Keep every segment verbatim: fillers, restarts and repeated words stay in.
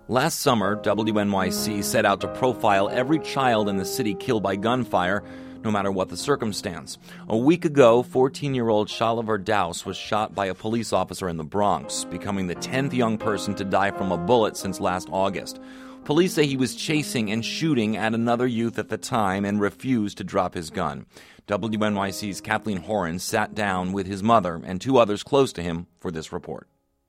Last summer, W N Y C set out to profile every child in the city killed by gunfire, no matter what the circumstance. A week ago, fourteen-year-old Shaliver Douse was shot by a police officer in the Bronx, becoming the tenth young person to die from a bullet since last August. Police say he was chasing and shooting at another youth at the time and refused to drop his gun. W N Y C's Kathleen Horan sat down with his mother and two others close to him for this report.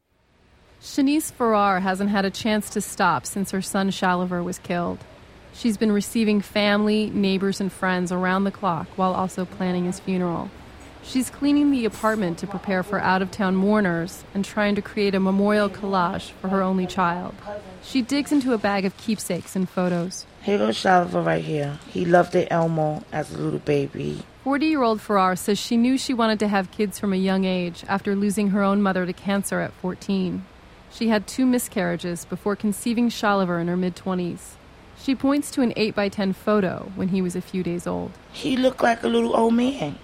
Shanice Farrar hasn't had a chance to stop since her son Shaliver was killed. She's been receiving family, neighbors, and friends around the clock while also planning his funeral. She's cleaning the apartment to prepare for out-of-town mourners and trying to create a memorial collage for her only child. She digs into a bag of keepsakes and photos. Here goes Shaliver right here. He loved it Elmo as a little baby. forty-year-old Farrar says she knew she wanted to have kids from a young age after losing her own mother to cancer at fourteen. She had two miscarriages before conceiving Shaliver in her mid-twenties. She points to an eight by ten photo when he was a few days old. He looked like a little old man.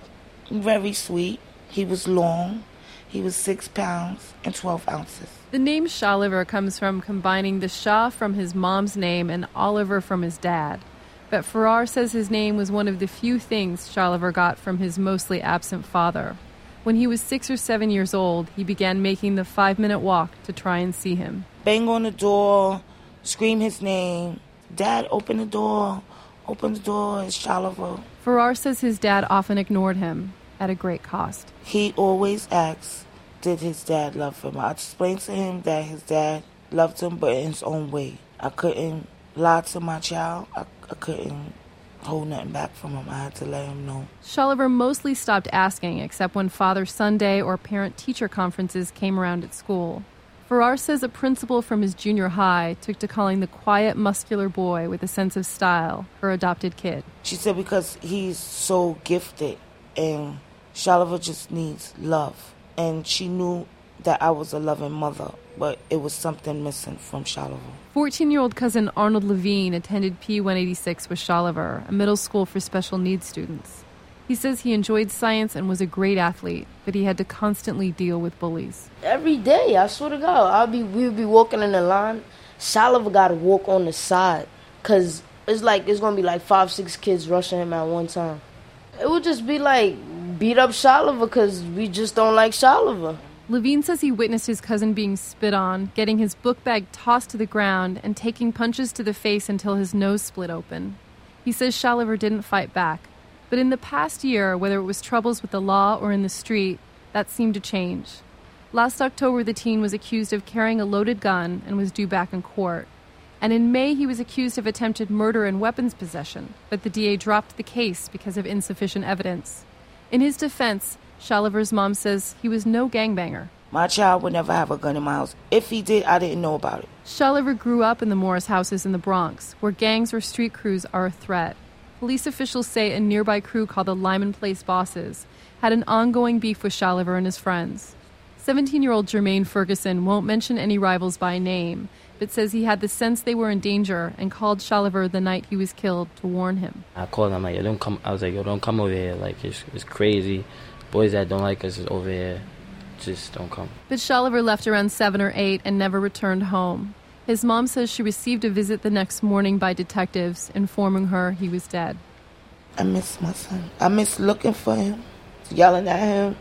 Very sweet. He was long. He was six pounds and twelve ounces. The name Shaliver comes from combining the Shah from his mom's name and Oliver from his dad. But Farrar says his name was one of the few things Shaliver got from his mostly absent father. When he was six or seven years old, he began making the five-minute walk to try and see him. Bang on the door, scream his name. Dad, open the door. Open the door, it's Shaliver. Farrar says his dad often ignored him, at a great cost. He always asks, did his dad love him? I explained to him that his dad loved him, but in his own way. I couldn't lie to my child. I, I couldn't hold nothing back from him. I had to let him know. Shaliver mostly stopped asking, except when Father Sunday or parent-teacher conferences came around at school. Farrar says a principal from his junior high took to calling the quiet, muscular boy with a sense of style her adopted kid. She said because he's so gifted and Shaliver just needs love. And she knew that I was a loving mother, but it was something missing from Shaliver. fourteen-year-old cousin Arnold Levine attended P one eighty-six with Shaliver, a middle school for special needs students. He says he enjoyed science and was a great athlete, but he had to constantly deal with bullies. Every day, I swear to God, I'll be we would be walking in the line. Shaliver got to walk on the side, because it's like it's going to be like five, six kids rushing him at one time. It would just be like, beat up Shaliver because we just don't like Shaliver. Levine says he witnessed his cousin being spit on, getting his book bag tossed to the ground, and taking punches to the face until his nose split open. He says Shaliver didn't fight back. But in the past year, whether it was troubles with the law or in the street, that seemed to change. Last October, the teen was accused of carrying a loaded gun and was due back in court. And in May, he was accused of attempted murder and weapons possession, but the D A dropped the case because of insufficient evidence. In his defense, Shaliver's mom says he was no gangbanger. My child would never have a gun in my house. If he did, I didn't know about it. Shaliver grew up in the Morris houses in the Bronx, where gangs or street crews are a threat. Police officials say a nearby crew called the Lyman Place Bosses had an ongoing beef with Shaliver and his friends. seventeen-year-old Jermaine Ferguson won't mention any rivals by name, but says he had the sense they were in danger and called Shaliver the night he was killed to warn him. I called him, like, yo, don't come. I was like, yo, don't come over here. Like, it's, it's crazy. Boys that don't like us is over here. Just don't come. But Shaliver left around seven or eight and never returned home. His mom says she received a visit the next morning by detectives informing her he was dead. I miss my son. I miss looking for him, yelling at him.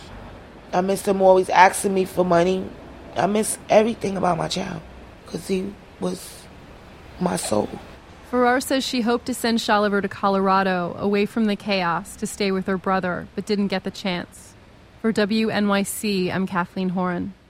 I miss him always asking me for money. I miss everything about my child because he was my soul. Farrar says she hoped to send Shaliver to Colorado, away from the chaos, to stay with her brother, but didn't get the chance. For W N Y C, I'm Kathleen Horan.